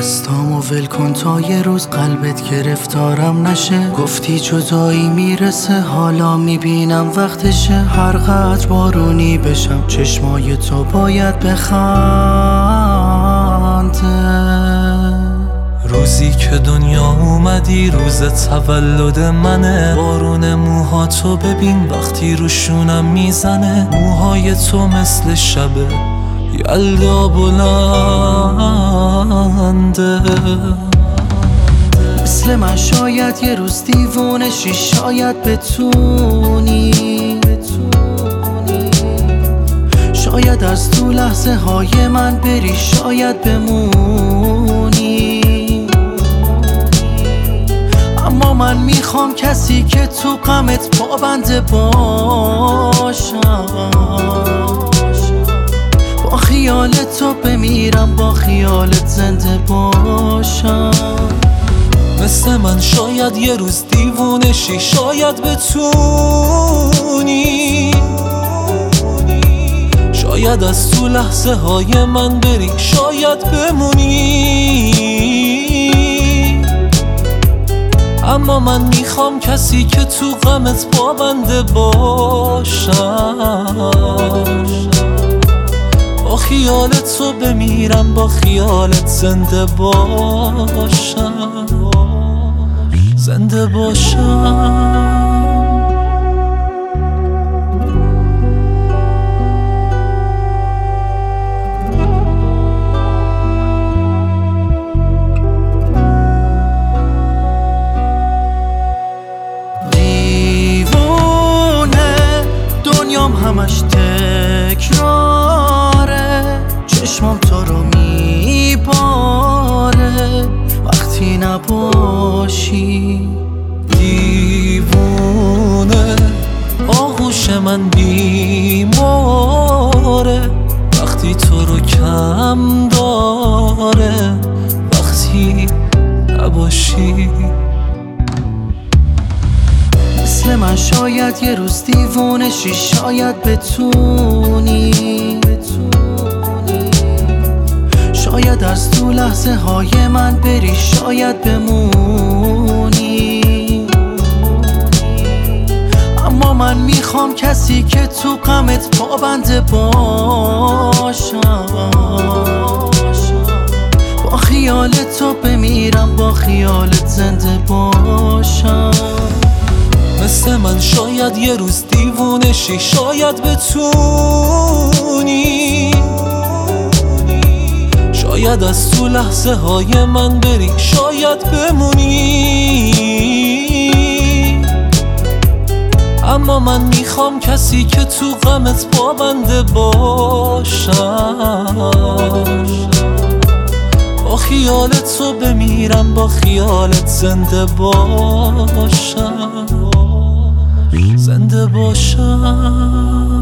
دستامو ول کن تا یه روز قلبت گرفتارم نشه. گفتی جدایی میرسه، حالا میبینم وقتشه. هر قدر بارونی بشم چشمای تو باید بخنده. روزی که دنیا اومدی روز تولد منه. بارون موهاتو ببین وقتی روشونم میزنه. موهای تو مثل شبه یلدا بلنده. مثل من شاید یه روز دیوونشی، شاید بتونی. شاید از تو لحظه های من بری، شاید بمونی. اما من میخوام کسی که تو غمت پابنده باشم. با خیال تو بمیرم، با خیالت زنده باشم. مثل من شاید یه روز دیوونشی، شاید بتونی. شاید از تو لحظه های من بری، شاید بمونی. اما من میخوام کسی که تو غمت پابنده باشم. با خیالت تو بمیرم، با خیالت زنده باشم. زنده باشم. همش تکراره، چشمام تو رو میباره وقتی نباشی. دیوونه آغوش من بیماره وقتی تو رو کم داره وقتی نباشی. مثل من شاید یه روز دیوونشی، شاید بتونی. شاید از تو لحظه های من بری، شاید بمونی. اما من میخوام کسی که تو غمت پابنده باشم. با خیال تو بمیرم، با خیالت زنده باشم. مثل من شاید یه روز دیوونشی، شاید بتونی. شاید از تو لحظه های من بری، شاید بمونی. اما من میخوام کسی که تو غمت پابنده باشم. با خیالت تو بمیرم، با خیالت زنده باشم. زنده باشم.